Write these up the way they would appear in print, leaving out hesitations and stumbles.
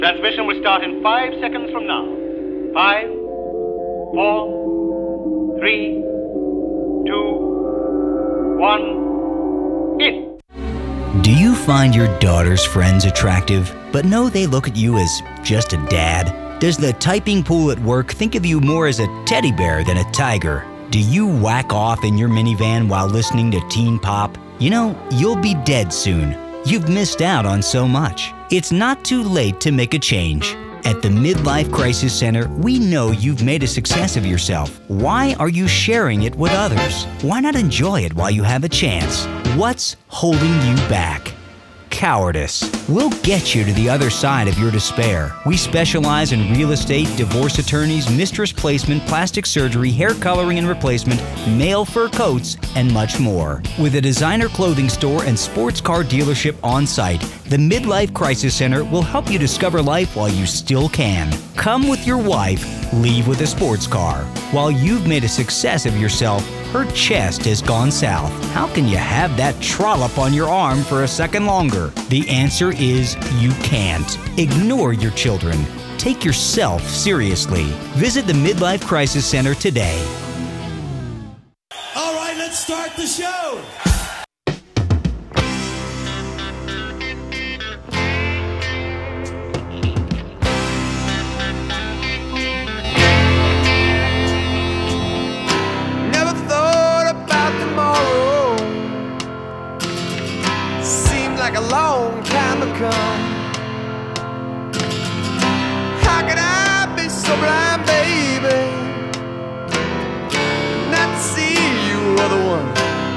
Transmission will start in 5 seconds from now. 5, 4, 3, 2, 1, in. Do you find your daughter's friends attractive, but know they look at you as just a dad? Does the typing pool at work think of you more as a teddy bear than a tiger? Do you whack off in your minivan while listening to teen pop? You know, you'll be dead soon. You've missed out on so much. It's not too late to make a change. At the Midlife Crisis Center, we know you've made a success of yourself. Why are you sharing it with others? Why not enjoy it while you have a chance? What's holding you back? Cowardice. We'll get you to the other side of your despair. We specialize in real estate, divorce attorneys, mistress placement, plastic surgery, hair coloring and replacement, male fur coats, and much more. With a designer clothing store and sports car dealership on site, the Midlife Crisis Center will help you discover life while you still can. Come with your wife, leave with a sports car. While you've made a success of yourself, her chest has gone south. How can you have that trollop on your arm for a second longer? The answer is you can't. Ignore your children. Take yourself seriously. Visit the Midlife Crisis Center today. All right, let's start the show. Like a long time ago. How could I be so blind, baby, not to see you were the one?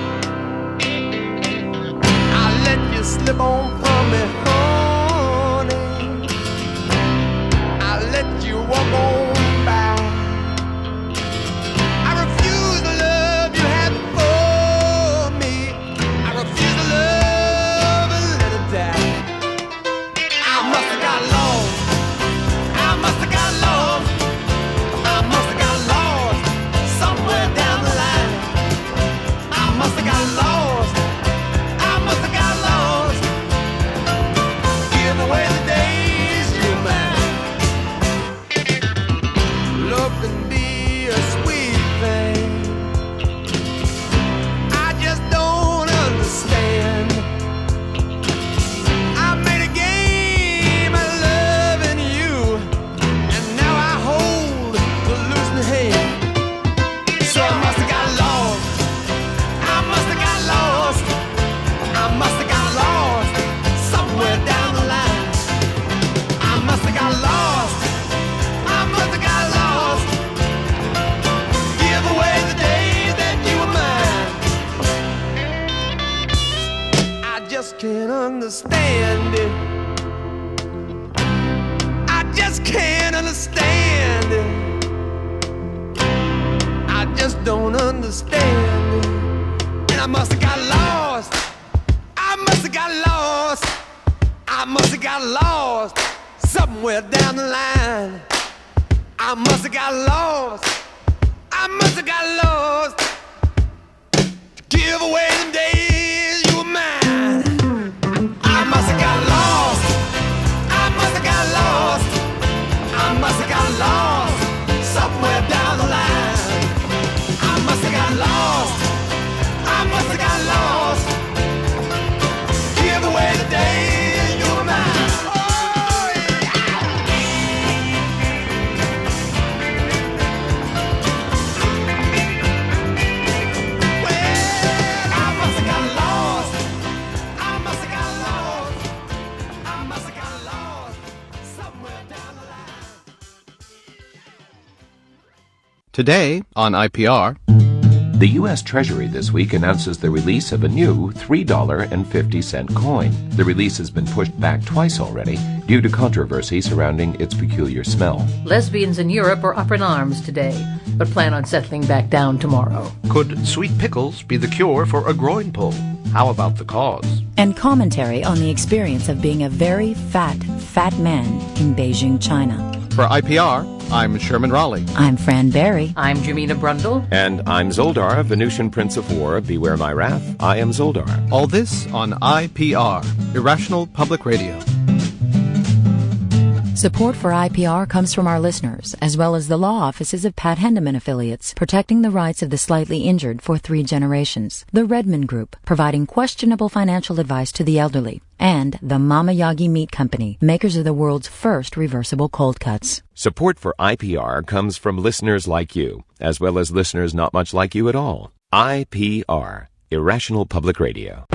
I let you slip on from me, honey. I let you walk on by. I refuse the love you had before me. I refuse the love. Can't understand it. I just can't understand it. I just don't understand it. And I must have got lost. I must have got lost. I must have got lost somewhere down the line. I must have got lost. I must have got lost to give away them days you were mine. I must have got lost. I must have got lost. I must have got lost somewhere down the line. I must have got lost. I must have got lost. Give away the days you were mine. Oh, yeah. Well, I must have got lost. I must have got lost. I must have got lost somewhere down the line. Today on IPR. The U.S. Treasury this week announces the release of a new $3.50 coin. The release has been pushed back twice already due to controversy surrounding its peculiar smell. Lesbians in Europe are up in arms today, but plan on settling back down tomorrow. Could sweet pickles be the cure for a groin pull? How about the cause? And commentary on the experience of being a very fat man in Beijing, China. For IPR, I'm Sherman Raleigh. I'm Fran Barry. I'm Jamina Brundle. And I'm Zoldar, Venusian Prince of War. Beware my wrath. I am Zoldar. All this on IPR, Irrational Public Radio. Support for IPR comes from our listeners, as well as the law offices of Pat Hendeman Affiliates, protecting the rights of the slightly injured for 3 generations. The Redmond Group, providing questionable financial advice to the elderly. And the Mama Yagi Meat Company, makers of the world's first reversible cold cuts. Support for IPR comes from listeners like you, as well as listeners not much like you at all. IPR, Irrational Public Radio.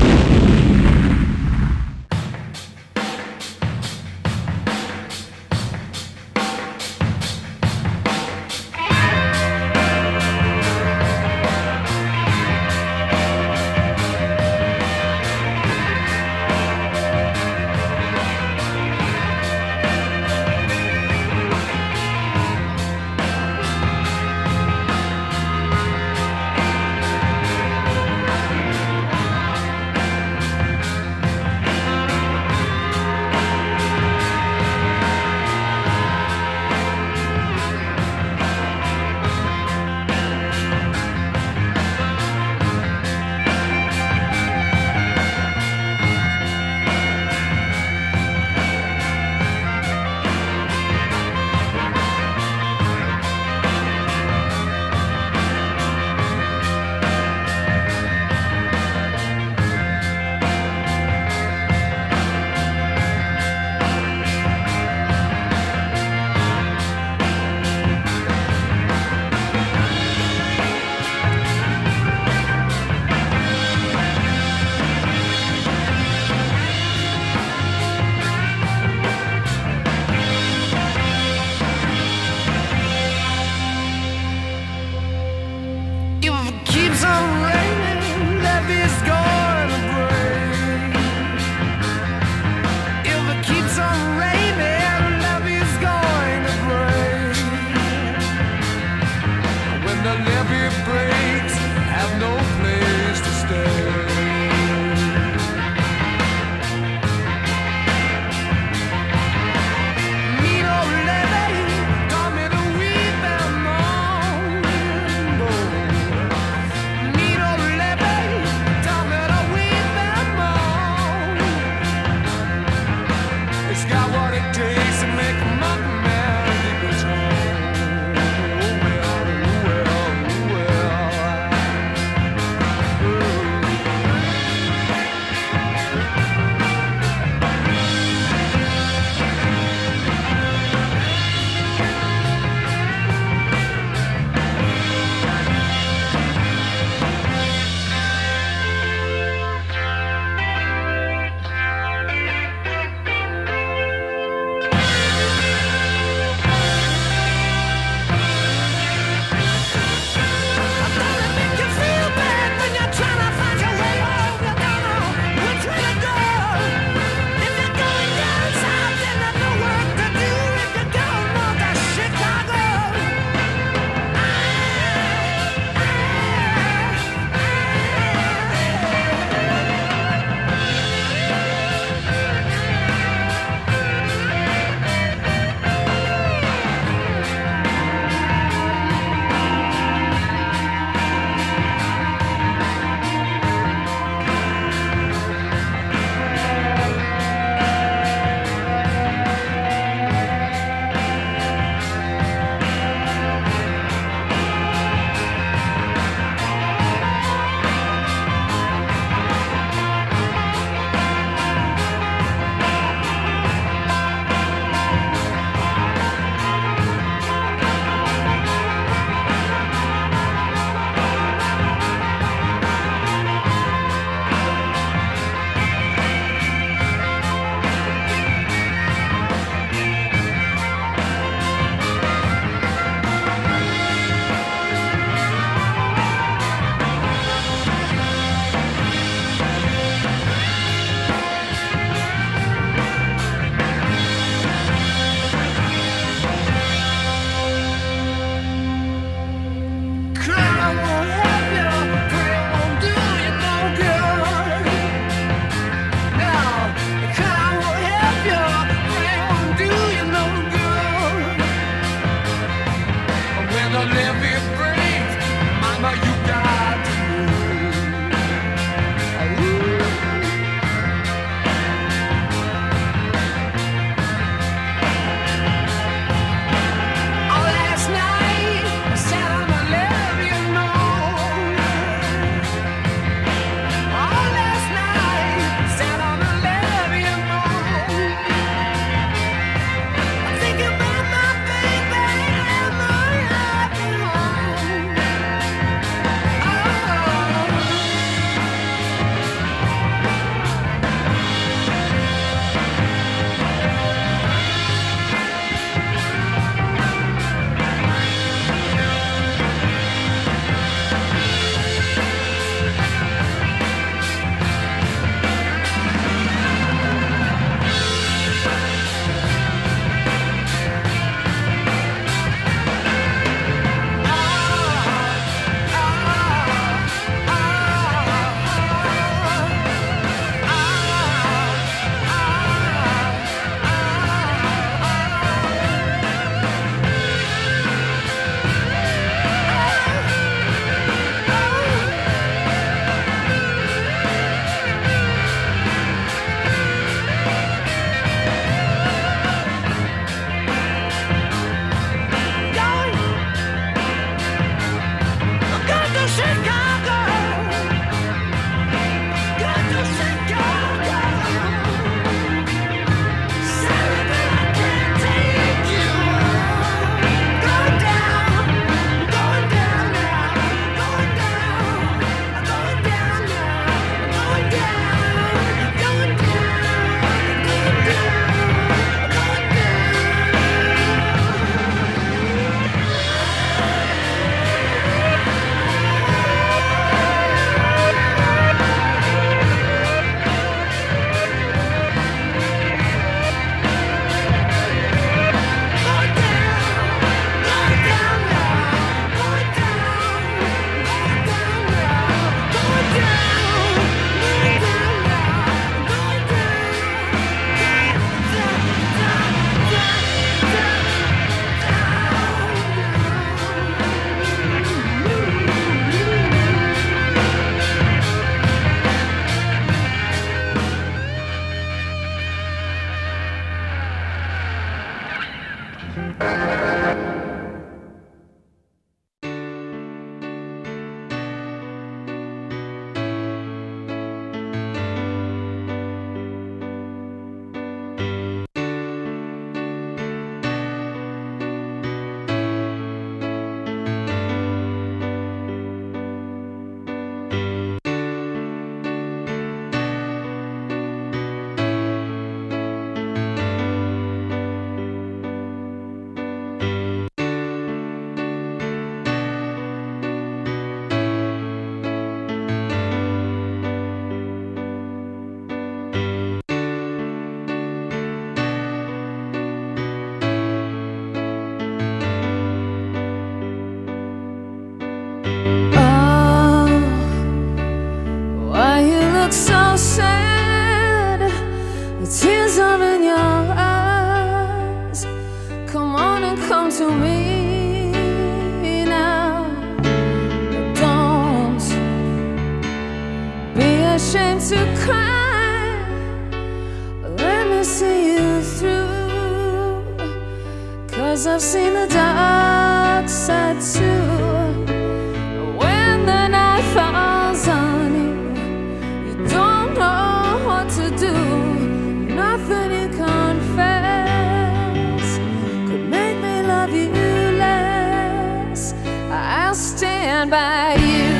I've seen the dark side too. When the night falls on you, you don't know what to do. Nothing you confess could make me love you less. I'll stand by you.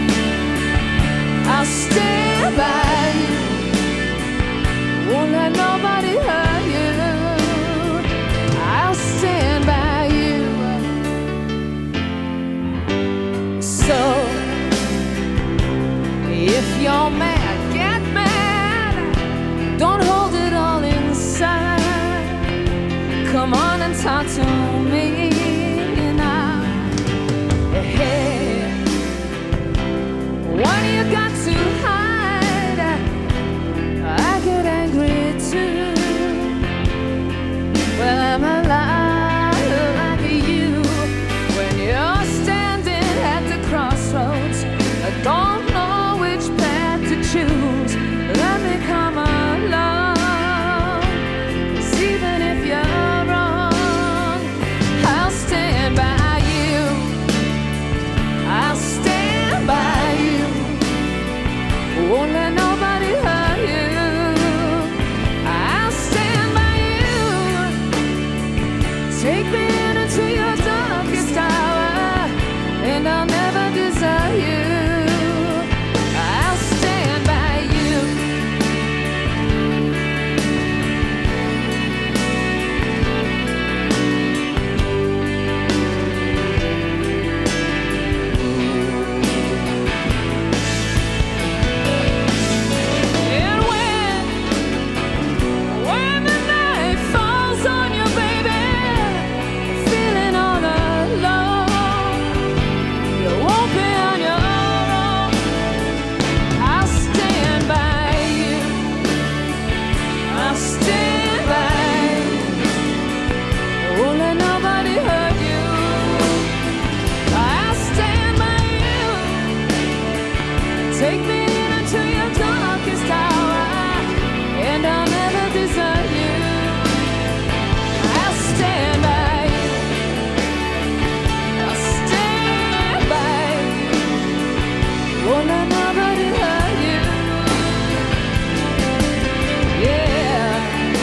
I'll stand by you. Won't let nobody hurt you. I'll stand by you. So if you're mad, get mad. Don't hold it all inside. Come on and talk to me now. Hey, what do you got to hide? I get angry too. Well, I'm alive like you. When you're standing at the crossroads, I don't know which path to choose. Let me come along, 'cause even if you're wrong, I'll stand by you. I'll stand by you. Won't let nobody hurt you. I'll stand by you. Take me into your darkest hour, and I'll never desert you. I'll stand by you. And when the night falls on you, baby, feeling all alone, you won't be on your own. I'll stand by you. I'll stand by you. Won't let nobody hurt you. I'll stand by you. Take me into your darkest hour, and I'll never desert you. I'll stand by you. I'll stand by you. Won't let nobody hurt you. Yeah.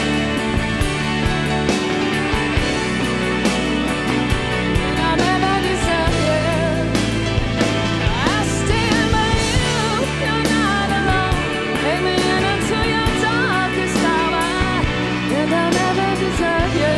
And I'll never desert you. I'll stand by you. You're not alone. Take me into your darkest hour, and I'll never desert you.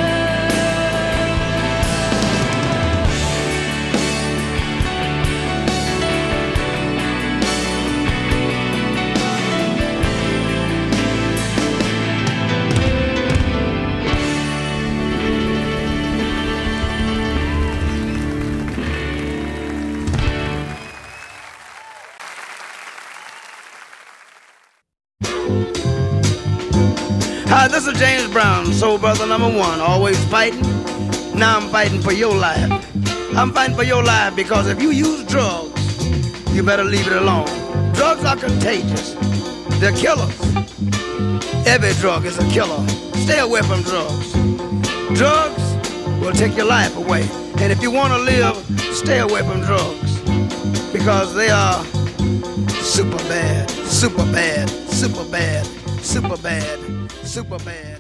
Hi, this is James Brown, soul brother #1, always fighting. Now I'm fighting for your life. I'm fighting for your life because if you use drugs, you better leave it alone. Drugs are contagious. They're killers. Every drug is a killer. Stay away from drugs. Drugs will will take your life away. And if you want to live, stay away from drugs, because they are super bad, super bad, super bad, super bad, super bad.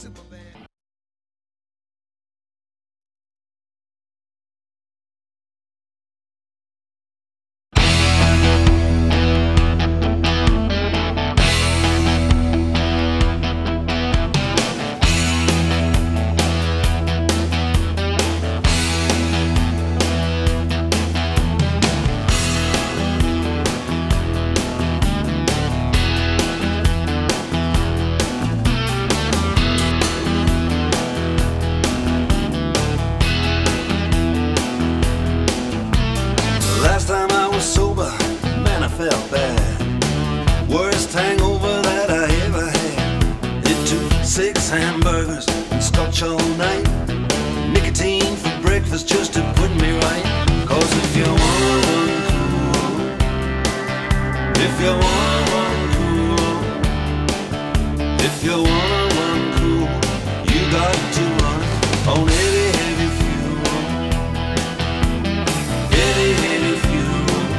Felt bad, worst hangover that I ever had. It took 6 hamburgers and scotch all night, nicotine for breakfast just to put me right. Cause if you wanna run cool, if you wanna run cool, if you wanna run cool, you got to run on heavy, heavy fuel, heavy, heavy fuel.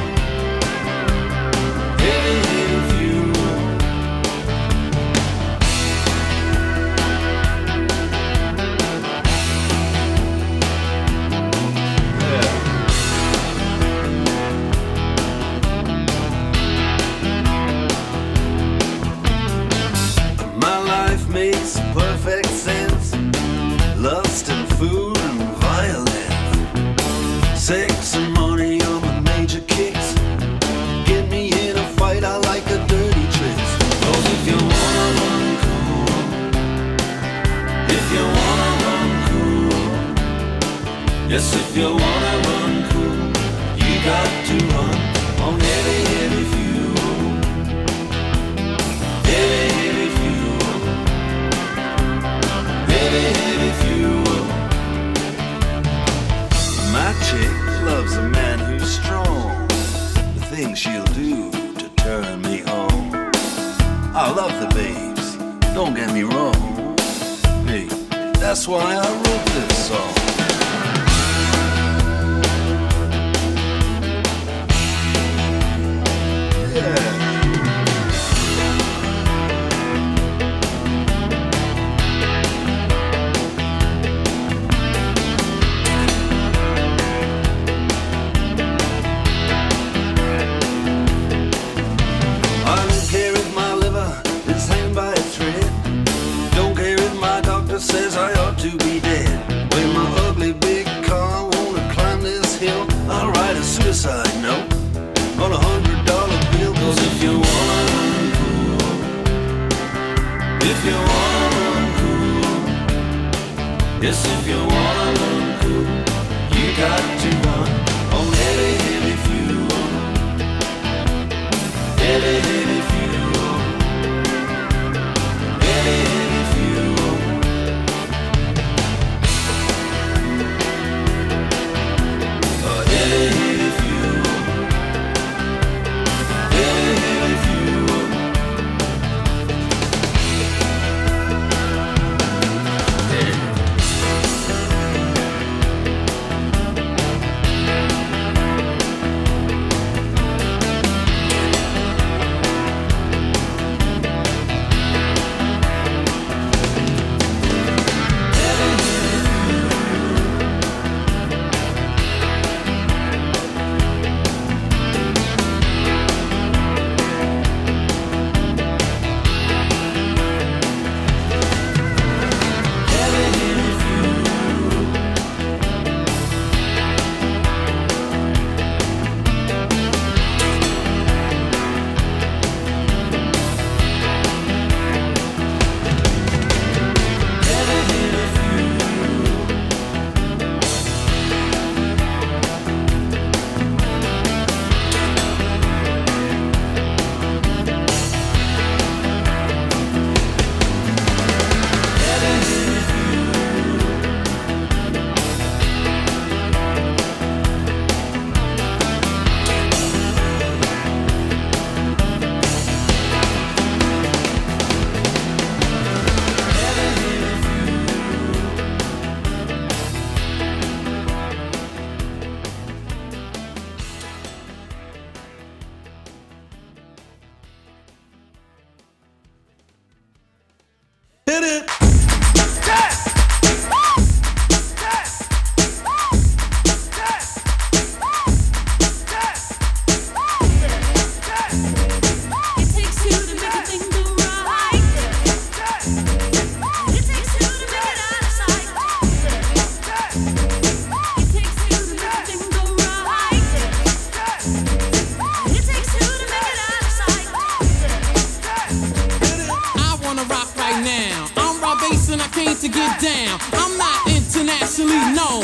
Makes perfect sense. Lust and food and violence, sex and money are my major kicks. Get me in a fight, I like a dirty tricks. Cause if you wanna run cool, if you wanna run cool, yes, if you wanna run cool, you got to run on heavy, heavy fuel, heavy, heavy fuel. Heavy, heavy fuel. My chick loves a man who's strong, the things she'll do to turn me on. I love the babes, don't get me wrong. Hey, that's why I wrote this song. Yeah. Says I ought to be dead. When my ugly big car wanna climb this hill, I'll write a suicide note on $100 bill. Cause if you wanna run cool, if you wanna run cool, yes, if you wanna run cool, you got to run on heavy, heavy fuel, heavy, heavy fuel, heavy, heavy fuel.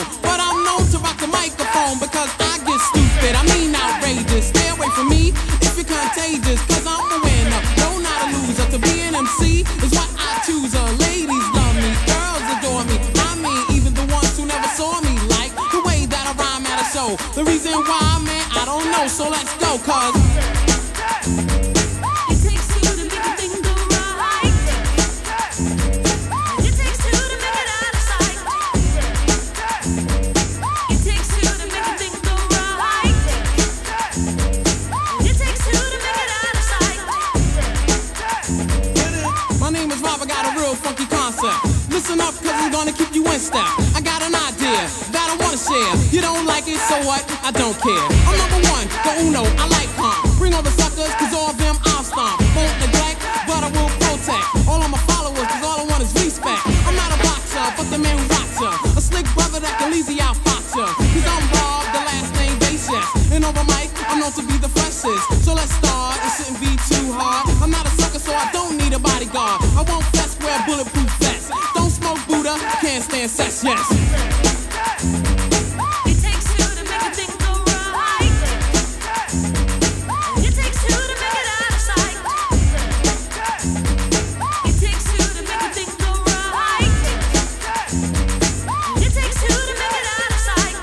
but I'm known to rock the microphone because I get stupid, I mean outrageous. Stay away from me if you're contagious, cause I'm a winner, no not a loser. To be an MC is what I choose. Ladies love me, girls adore me, I mean even the ones who never saw me, like the way that I rhyme at a show. The reason why, man, I don't know, so let's go, cause listen up, cause I'm gonna keep you in step. I got an idea that I wanna share. You don't like it, so what? I don't care. I'm number one, the uno, I like calm. Bring all the suckers, cause all of them I'll stomp. Won't neglect, but I will protect all of my followers, cause all I want is respect. I'm not a boxer, but the man who rocks ya. A slick brother that can easy outfox ya. Cause I'm Bob, the last name Basis. And over mic, I'm known to be the freshest. So let's start, it shouldn't be too hard. I'm not a sucker, so I don't need a bodyguard. I won't fess, wear bulletproof vests. Don't smoke Buddha, can't stand sex, yes. It takes two to make a thing go right. It takes two to make it out of sight. It takes two to make a thing go right. It takes two to make it out of sight.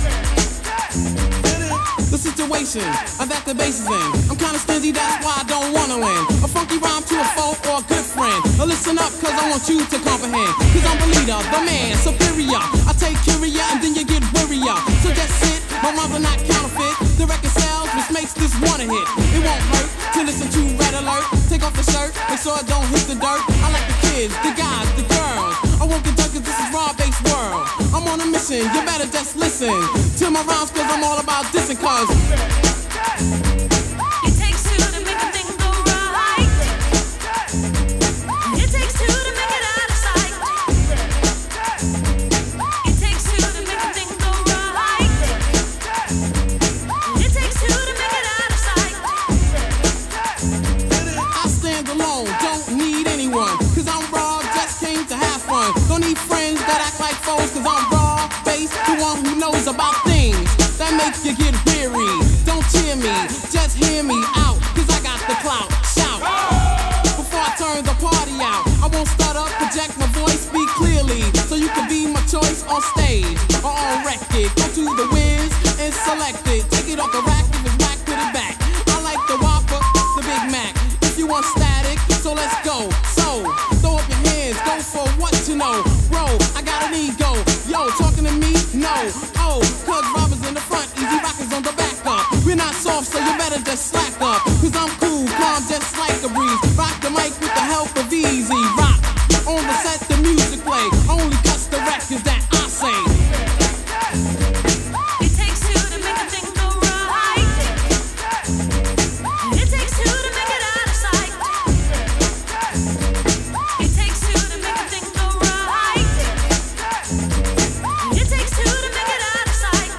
The situation that the bass is in, I'm kinda stingy, that's why I don't wanna win. A funky rhyme to a foe or a good friend. Listen up, cause I want you to comprehend. Cause I'm the leader, the man, superior. I take curia and then you get wearier. So just sit, my rhymes are not counterfeit. The record sells, which makes this one a hit. It won't hurt to listen to Red Alert. Take off the shirt, make sure it don't hit the dirt. I like the kids, the guys, the girls. I won't get done cause this is raw-based world. I'm on a mission, you better just listen to my rhymes cause I'm all about dissing cause it takes two to make a thing go right. It takes two to make it out of sight. It takes two to make a thing go right. It takes two to make it out of sight. I stand alone, don't need anyone, cause I'm raw, just came to have fun. Don't need friends that act like foes, cause I'm raw, based, the one who knows about things that make you get weary. Don't cheer me, just hear me out, cause I got the clout, shout. Before I turn the party out, I won't stutter, project my voice, speak clearly, so you can be my choice on stage or on record. Go to the Wiz and select it, take it off the rack, if it's whack, put it back. I like the Whopper, the Big Mac, if you want static, so let's go. So, throw up your hands, go for what you know. Bro, I got an ego, yo, talking to me? No, oh, cause Robbers in the front, Easy Rockers on the back up. We're not soft, so you better just slack up, cause I'm cool, calm, just like a breeze. Rock the mic with the help of Easy Rock. On the set, the music play, only cuts the records that I say. It takes two to make a thing go right. It takes two to make it out of sight. It takes two to make a thing go right. It takes two to make it out of sight.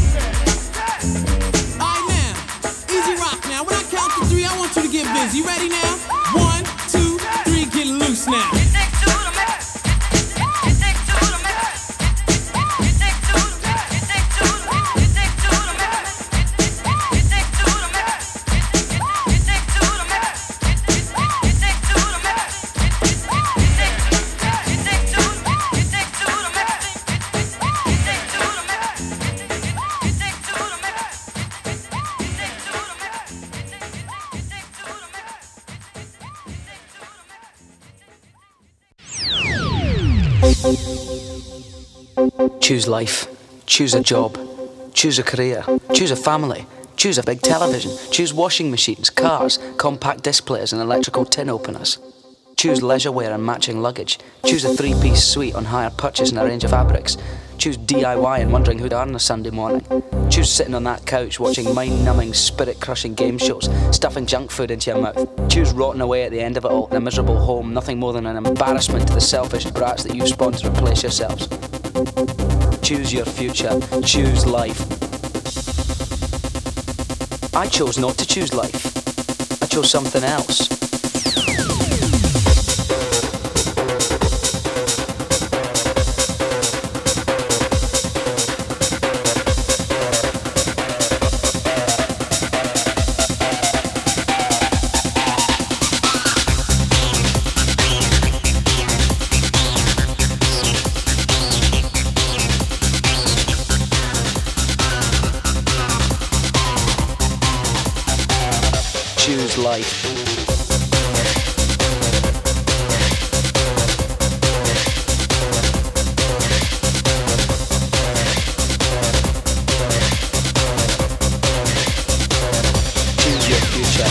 Alright now, Easy Rock now. When I count to three, I want you to get busy. Ready now? 1, 2, 3, get loose now. Choose life, choose a job, choose a career, choose a family, choose a big television, choose washing machines, cars, compact disc players and electrical tin openers. Choose leisure wear and matching luggage, choose a 3-piece suite on hire purchase and a range of fabrics, choose DIY and wondering who'd earn a Sunday morning, choose sitting on that couch watching mind-numbing, spirit-crushing game shows, stuffing junk food into your mouth, choose rotting away at the end of it all in a miserable home, nothing more than an embarrassment to the selfish brats that you spawned to replace yourselves. Choose your future, choose life. I chose not to choose life. I chose something else. Choose life. Choose your future.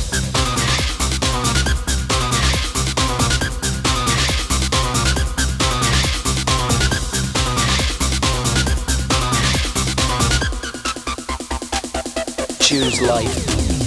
Choose life.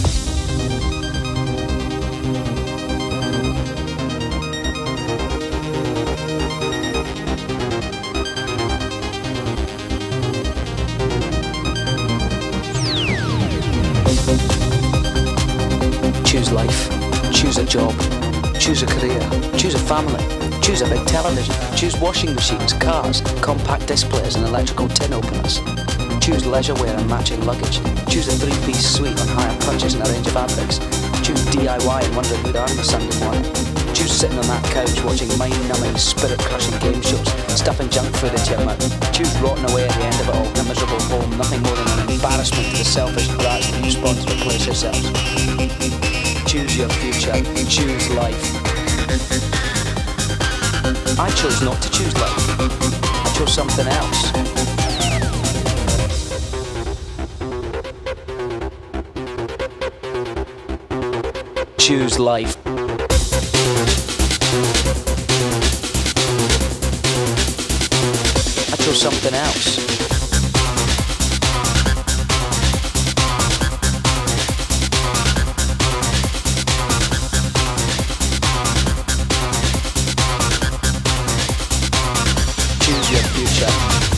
Choose life. Choose a job. Choose a career. Choose a family. Choose a big television. Choose washing machines, cars, compact disc players and electrical tin openers. Choose leisure wear and matching luggage. Choose a three-piece suite on hire purchase and a range of fabrics. Choose DIY and wondering who'd on a Sunday morning. Choose sitting on that couch watching mind-numbing, spirit-crushing game shows, stuffing junk food into your mouth. Choose rotting away at the end of it all in a miserable home, nothing more than an embarrassment to the selfish brats that you spawn to replace yourselves. Choose your future. Choose life. I chose not to choose life. I chose something else. Choose life. I chose something else. Choose your future.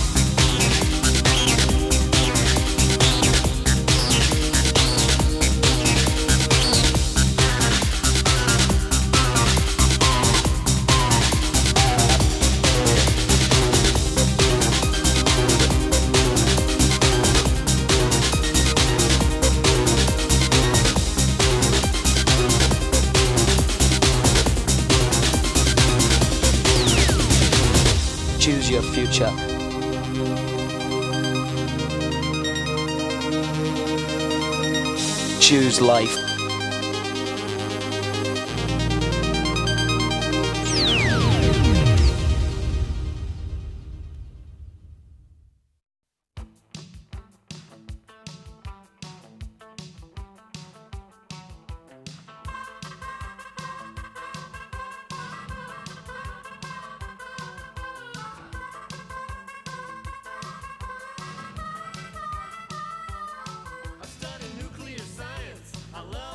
Choose your future. Choose life. I study nuclear science. I love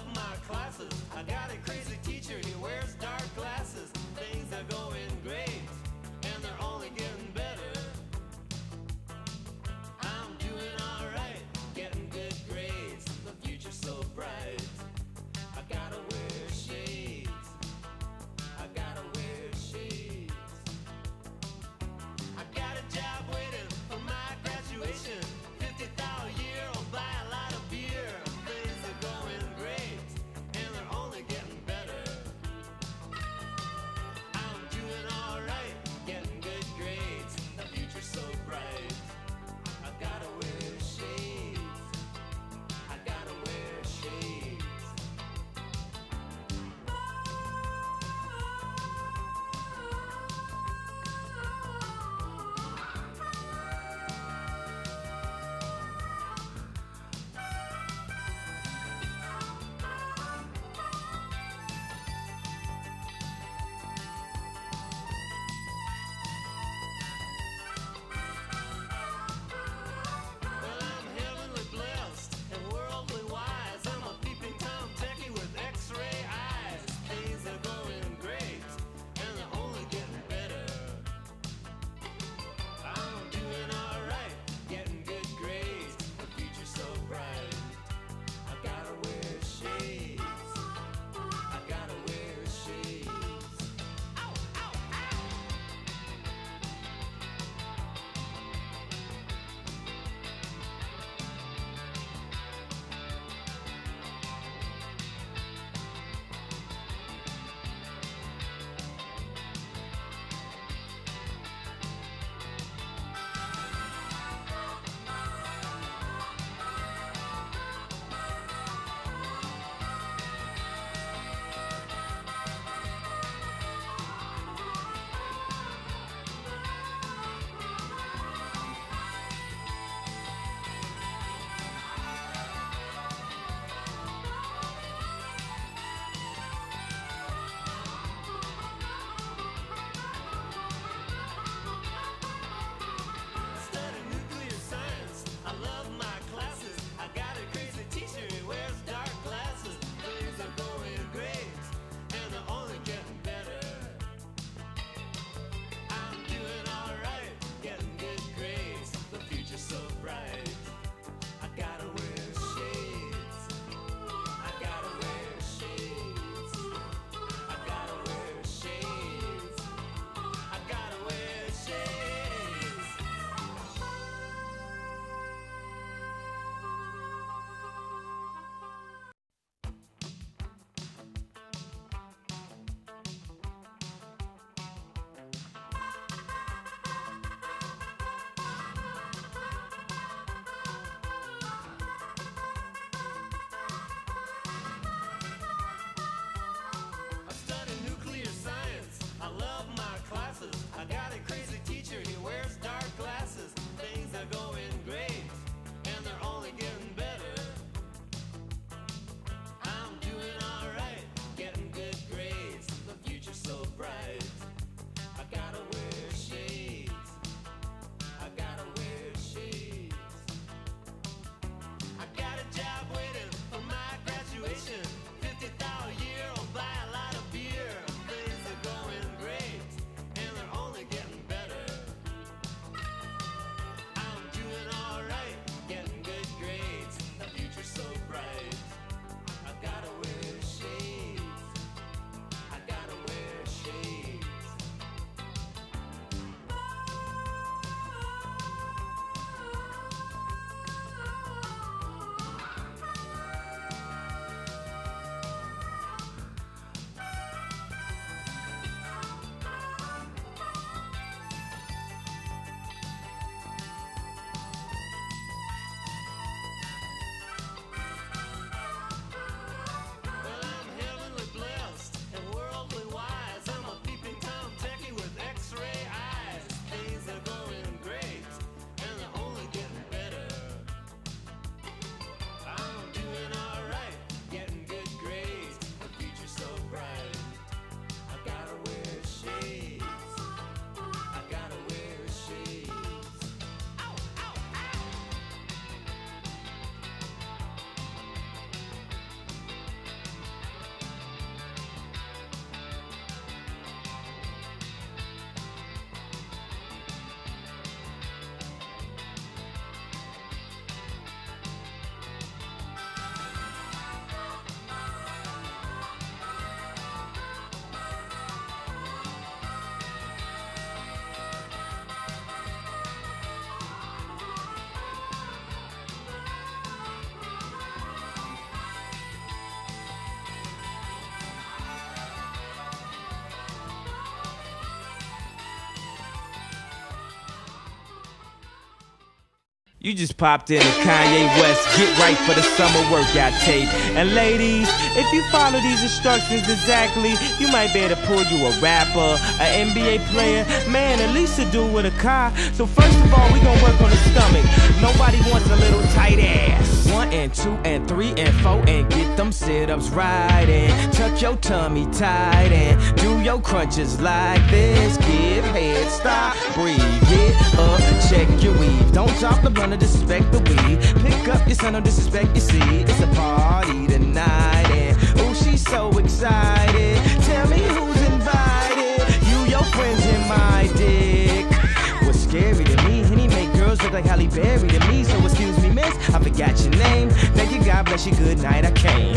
You just popped in to Kanye West, get right for the summer workout tape. And ladies, if you follow these instructions exactly, you might be able to pull you a rapper, an NBA player, man, at least a dude with a car. So first of all, we gonna work on the stomach. Nobody wants a little tight ass. 1 and 2 and 3 and 4 and get them sit-ups right and tuck your tummy tight and do your crunches like this. Give head, stop, breathe, get up, check your weave. Don't drop the blunt or disrespect the weed. Pick up your son, don't disrespect your seed. It's a party tonight and oh, she's so excited. Tell me who's invited. You, your friends, and my dick. What's scary to me, and he make girls look like Halle Berry to me. So excuse me, miss, I forgot your name. Thank you, God bless you, good night, I came.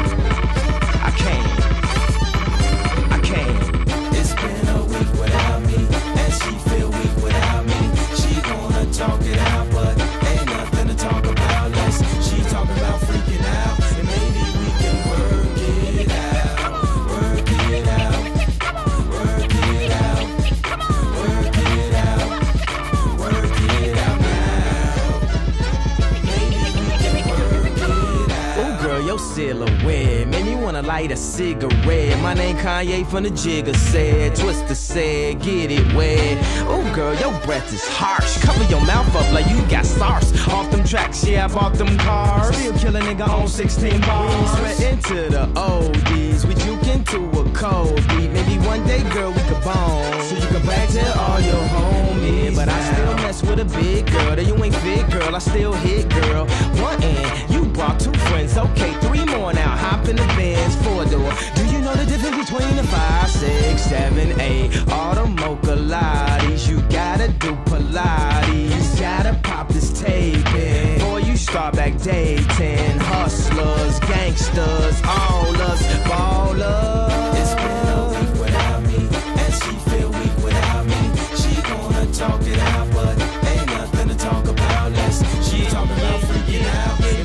It's been a week without me, and she feel weak without me. She wanna talk it out, but ain't nothing to talk about. Less she talking about freaking out, and maybe we can work it out, work it out, work it out, work it out, work it out now. Maybe we can work it out. Oh girl, your silhouette made me wanna light a cigarette. My name Kanye from the Jigger said, Twister said, get it wet. Oh girl, your breath is harsh. Cover your mouth up like you got SARS. Off them tracks, yeah, I bought them cars. Still kill a nigga on 16 bars. Sweat into the oldies. We juke into a cold beat. Maybe one day, girl, we could bone. So you can back to all your homies. But I still mess with a big girl. That you ain't fit, girl. I still hit, girl. 1 and you brought 2 friends. Okay, 3 more now. Hop in the Benz 4-door. Do you know the difference between the 5, 6, 7, 8? All the mocha lotties. You gotta do Pilates. Gotta pop this tape in. Boy, you start back dating. Hustlers, gangsters, all us ballers. It's been a week without me, and she feel weak without me. She wanna talk it out, but ain't nothing to talk about. Less she talking about freaking out. Work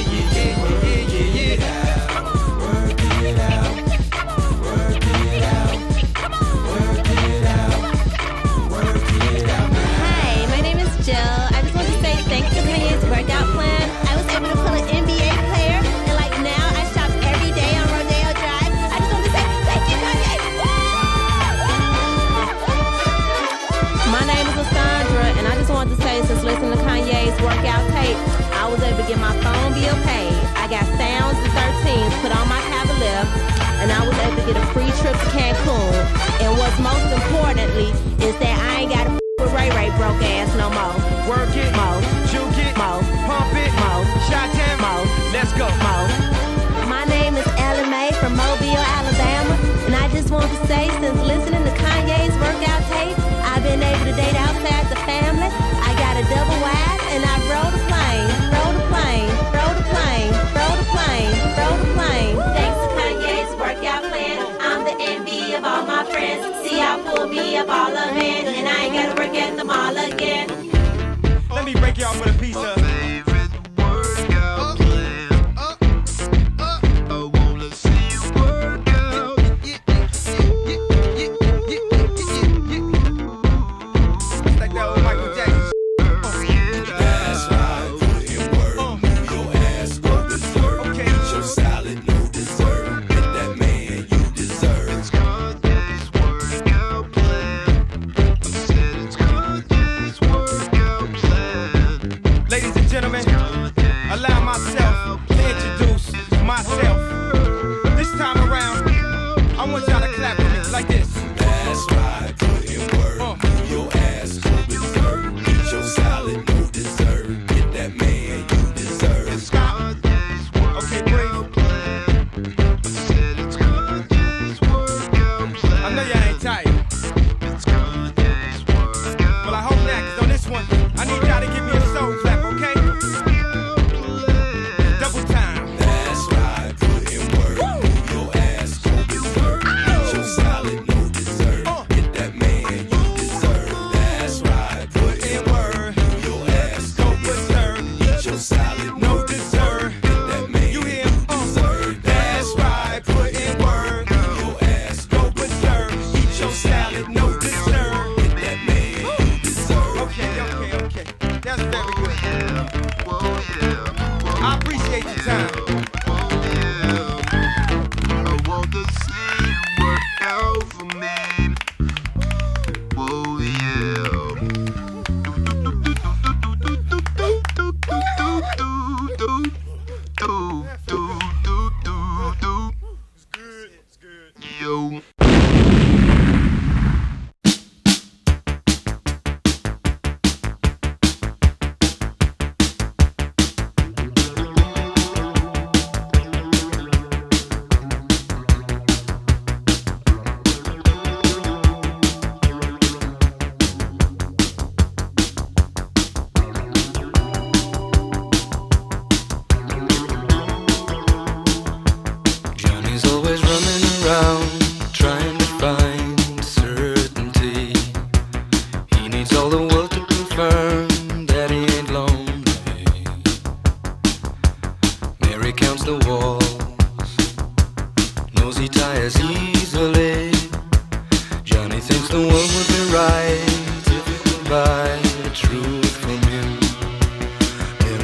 it out, work it out, work it out, work it out, work it out now. Hi, my name is Jill. I just want to say thanks to Kanye's workout plan. I was able to pull an NBA player, and like now I shop every day on Rodeo Drive. I just want to say thank you, Kanye. My name is Lysandra, and I just wanted to say since listening to Kanye's workout tape, I was able to get my phone bill paid. I got Sounds and 13s put on my cavalier, and I was able to get a free trip to Cancun. And what's most importantly is that I ain't got to with Ray Ray broke ass no more. Work it, Mo, juke it, Mo, pump it, Mo, Shot-town, Mo, let's go, Mo. My name is Ella Mae from Mobile, Alabama, and I just want to say since listening to Kanye's workout tape, I've been able to date outside the family. I got a double wide, and I rode a plane, rode a plane, rode a plane, rode a plane, rode a plane. Thanks to Kanye's workout plan, I'm the envy of all my friends. See, I pulled me up all again, and I ain't gotta work at the mall again. Let me break y'all for the pizza. Allow myself to introduce myself. This time around, I want y'all to clap with me like this. That's right, put in work, move your ass to berserk. Eat your salad, no dessert. Get that man you deserve. Stop. Okay, breathe. I know y'all ain't tired. Well, I hope not, 'cause on this one, I need y'all to give me a soul clap, okay? That's very good.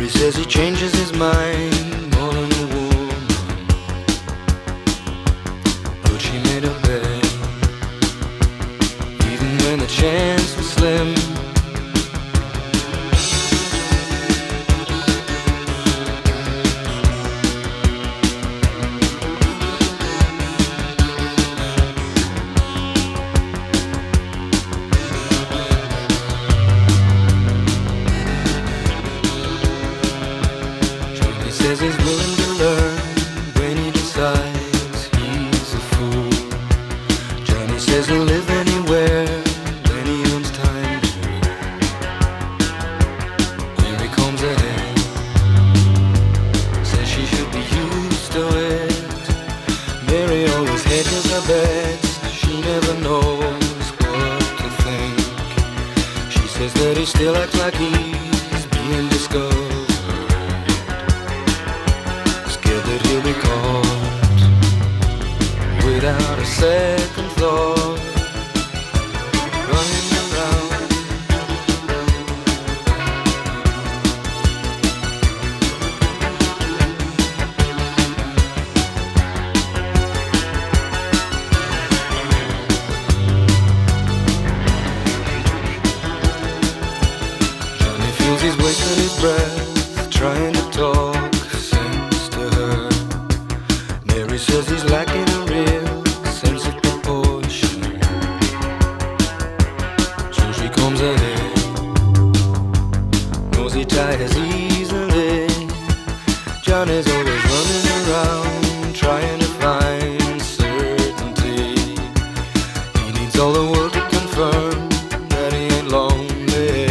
Mary says he changes his mind more than a woman, but she made a bet, even when the chance was slim. Says he's willing to learn when he decides he's a fool. Johnny says he'll live anywhere when he owns time to. Here he comes ahead, says she should be used to it. Mary always hedges her bets, she never knows what to think. She says that he still acts like he's being discovered, that he'll be caught without a second thought, running around. Johnny feels he's wasting his breath trying to talk sense to her. Mary says he's lacking a real sense of proportion, so she comes ahead, knows he tires easily. Johnny's always running around trying to find certainty. He needs all the world to confirm that he ain't lonely.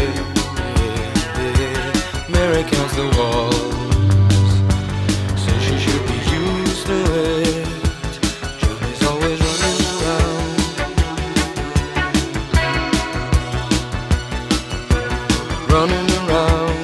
Mary counts the walls, says she should be used to it. Johnny's always running around, running around.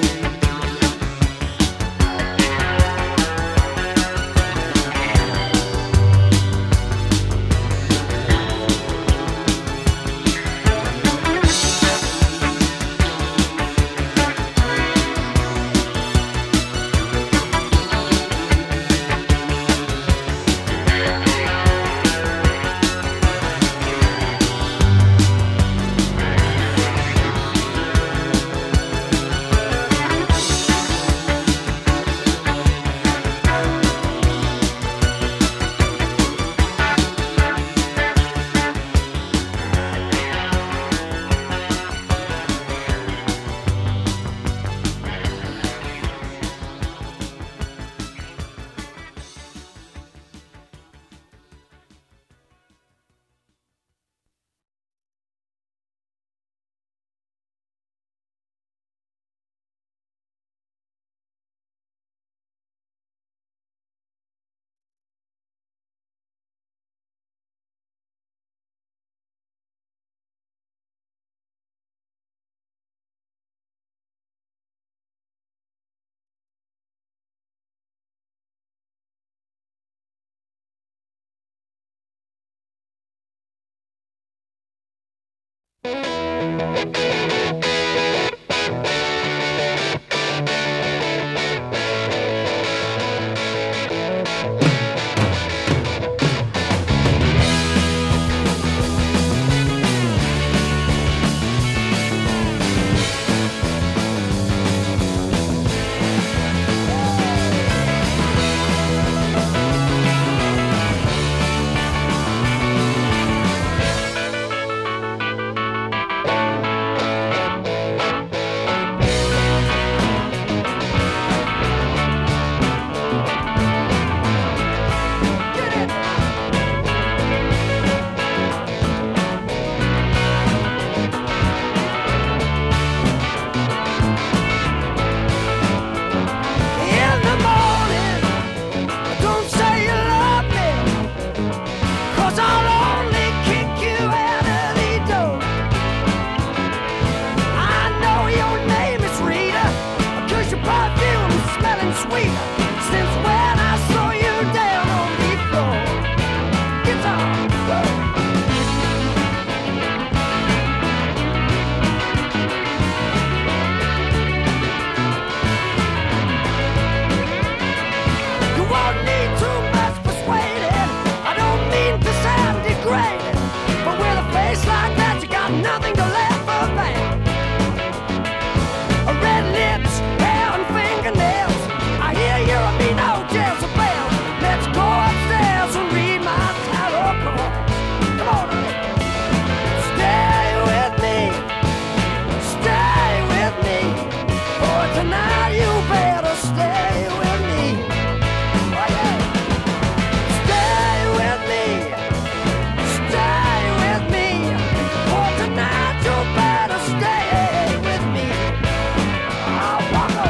tonight you better stay with me. Oh, yeah. Stay with me. Stay with me. For tonight you better stay with me. Oh, Paco.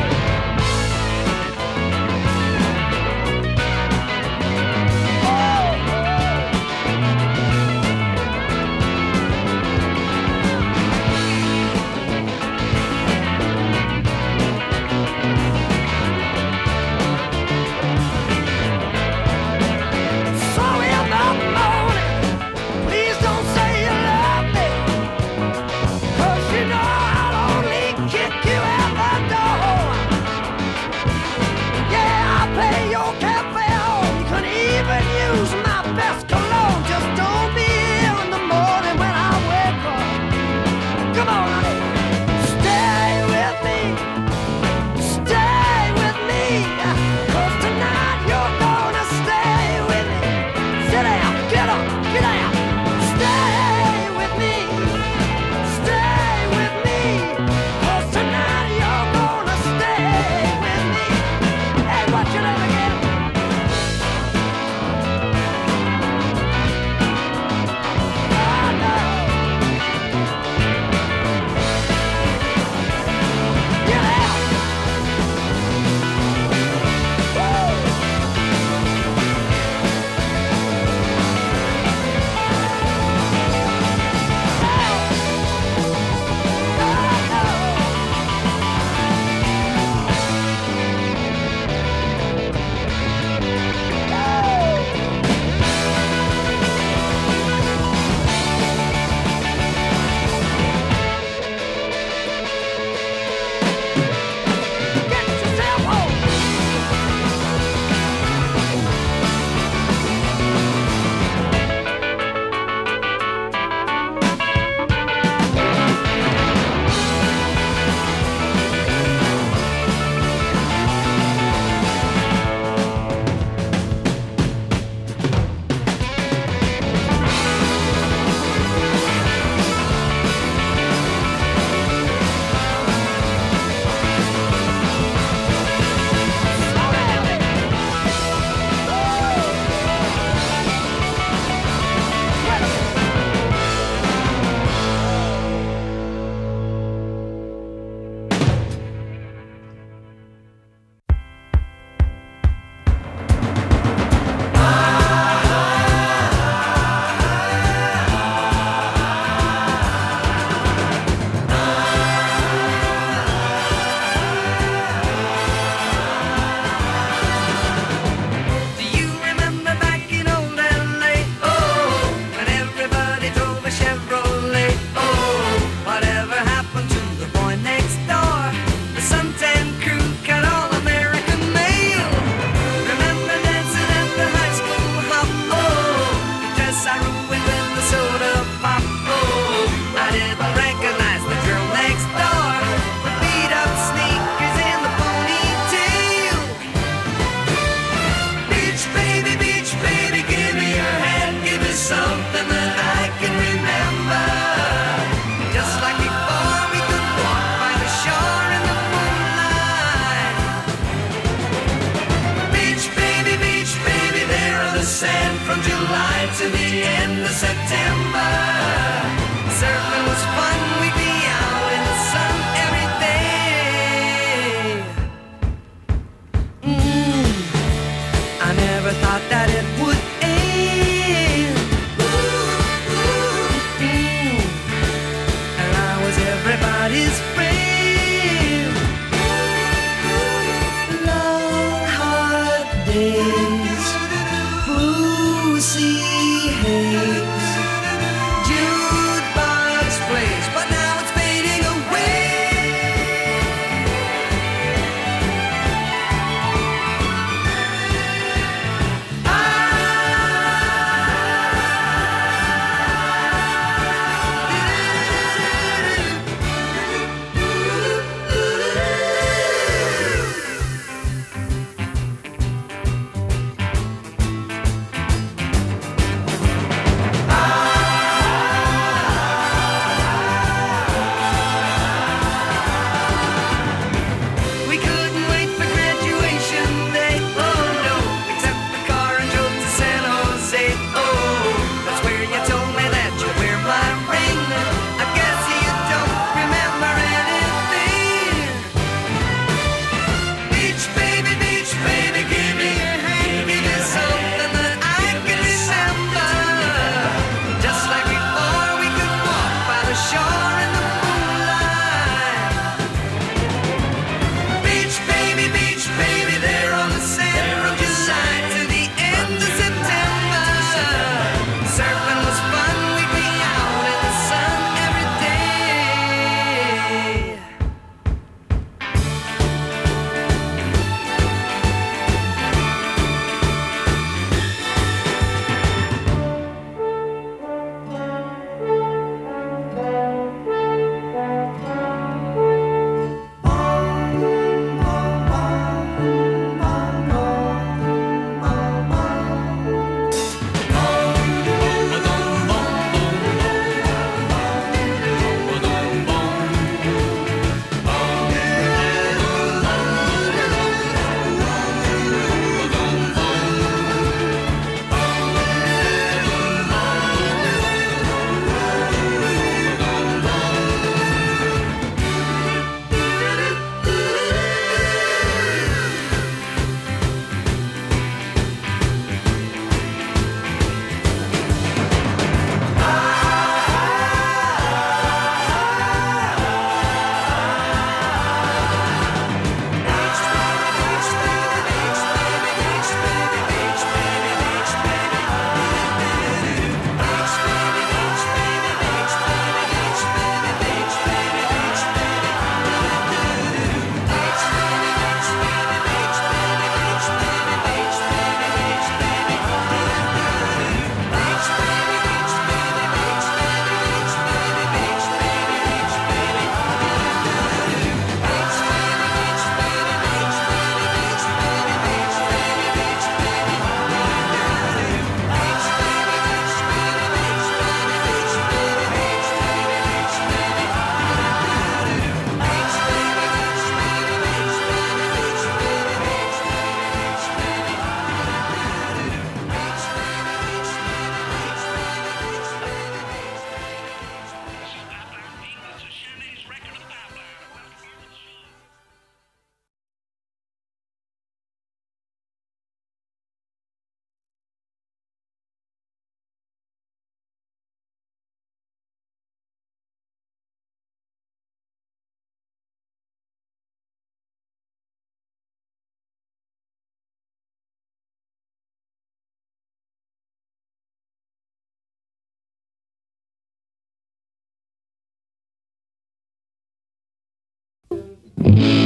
Bye.